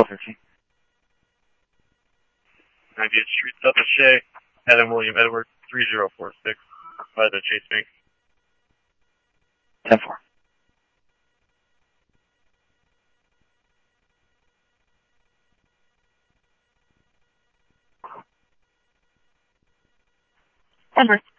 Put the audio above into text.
15. 98th Street, South of Shea, Adam William Edward, 3046, by the Chase Bank. 10-4. Denver.